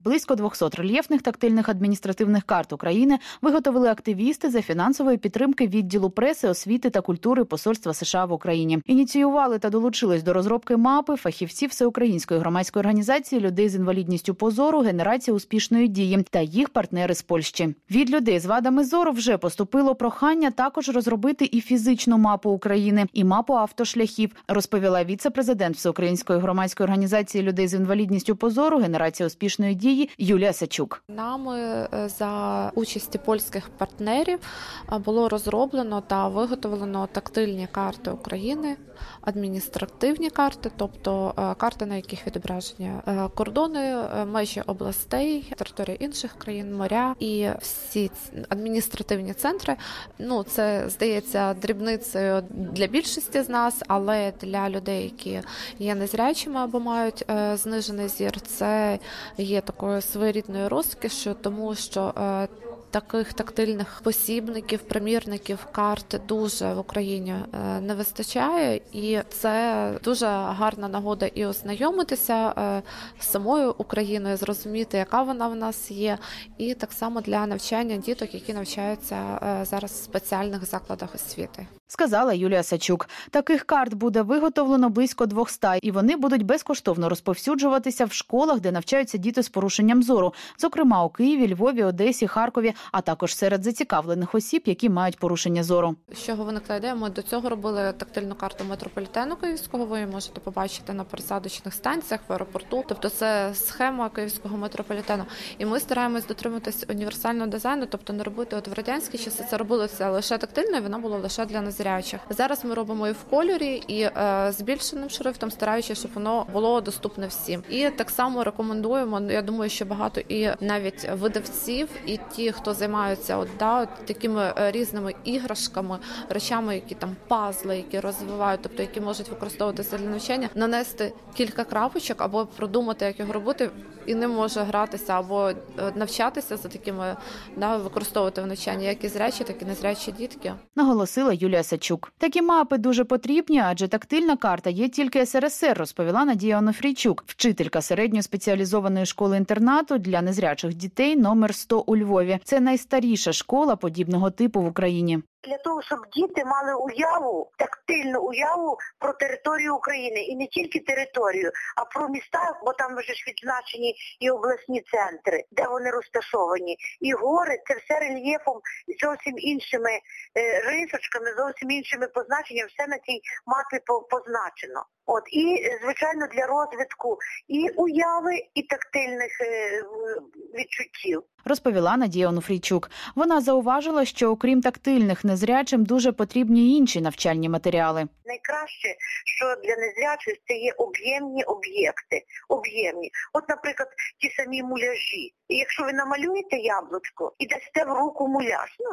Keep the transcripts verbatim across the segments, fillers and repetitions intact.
Близько двохсот рельєфних тактильних адміністративних карт України виготовили активісти за фінансової підтримки відділу преси, освіти та культури Посольства США в Україні. Ініціювали та долучились до розробки мапи фахівці Всеукраїнської громадської організації людей з інвалідністю по зору «Генерація успішної дії» та їх партнери з Польщі. Від людей з вадами зору вже поступило прохання також розробити і фізичну мапу України, і мапу автошляхів, розповіла віце-президент Всеукраїнської громадської організації людей з інвалідністю по зору «Генерація успішної дії» Юлія Сачук. Нами за участі польських партнерів було розроблено та виготовлено тактильні карти України, адміністративні карти, тобто карти, на яких відображені кордони, межі областей, території інших країн, моря і всі адміністративні центри. Ну, це, здається, дрібницею для більшості з нас, але для людей, які є незрячими або мають знижений зір, це є такою своєрідною розкішшю, тому що е, таких тактильних посібників, примірників, карт дуже в Україні е, не вистачає, і це дуже гарна нагода і ознайомитися е, з самою Україною, зрозуміти, яка вона в нас є, і так само для навчання діток, які навчаються е, зараз в спеціальних закладах освіти. Сказала Юлія Сачук. Таких карт буде виготовлено близько двохсот, і вони будуть безкоштовно розповсюджуватися в школах, де навчаються діти з порушенням зору, зокрема у Києві, Львові, Одесі, Харкові, а також серед зацікавлених осіб, які мають порушення зору. З чого виникла ідея? Ми до цього робили тактильну карту метрополітену Київського, ви її можете побачити на пересадочних станціях, в аеропорту. Тобто це схема Київського метрополітену. І ми стараємось дотримуватись універсального дизайну, тобто не робити от в радянські часи це робилося лише тактильно, і вона була лише для незрячих. Зараз ми робимо і в кольорі, і е, збільшеним шрифтом, стараючись, щоб воно було доступне всім. І так само рекомендуємо, я думаю, що багато і навіть видавців, і ті, хто займаються от, да, от, такими різними іграшками, речами, які там пазли, які розвивають, тобто які можуть використовуватися для навчання, нанести кілька крапочок або продумати, як його робити, і ним може гратися або навчатися за такими, да, використовувати в навчанні як і зрячі, так і незрячі дітки. Наголосила Юлія Сачук. Такі мапи дуже потрібні, адже тактильна карта є тільки ес ер ес ер, розповіла Надія Онофрійчук, вчителька середньої спеціалізованої школи-інтернату для незрячих дітей номер сто у Львові. Це найстаріша школа подібного типу в Україні. Для того, щоб діти мали уяву, тактильну уяву про територію України. І не тільки територію, а про міста, бо там вже ж відзначені і обласні центри, де вони розташовані. І гори, це все рельєфом, зовсім іншими е, рисочками, зовсім іншими позначеннями, все на цій мапі позначено. От, і, звичайно, для розвитку і уяви, і тактильних е, відчуттів. Розповіла Надія Онуфрійчук. Вона зауважила, що окрім тактильних незрячим дуже потрібні й інші навчальні матеріали. Найкраще, що для незрячих, це є об'ємні об'єкти. Об'ємні. От, наприклад, ті самі муляжі. І якщо ви намалюєте яблучко і дасте в руку муляж, ну,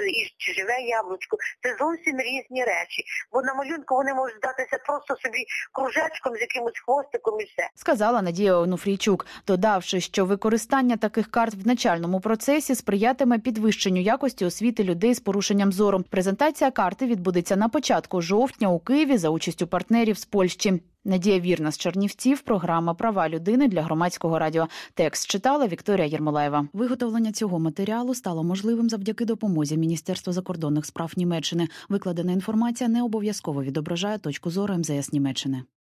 чи живе яблучко, це зовсім різні речі. Бо на малюнку вони можуть здатися просто собі кружечком з якимось хвостиком і все. Сказала Надія Онуфрійчук, додавши, що використання таких карт в навчальному процесі сприятиме підвищенню якості освіти людей з порушенням зору. Презентація карти відбудеться на початку жовтня у Києві за участю партнерів з Польщі. Надія Вірна з Чернівців, програма «Права людини» для Громадського радіо. Текст читала Вікторія Єрмолаєва. Виготовлення цього матеріалу стало можливим завдяки допомозі Міністерства закордонних справ Німеччини. Викладена інформація не обов'язково відображає точку зору ем зе ес Німеччини.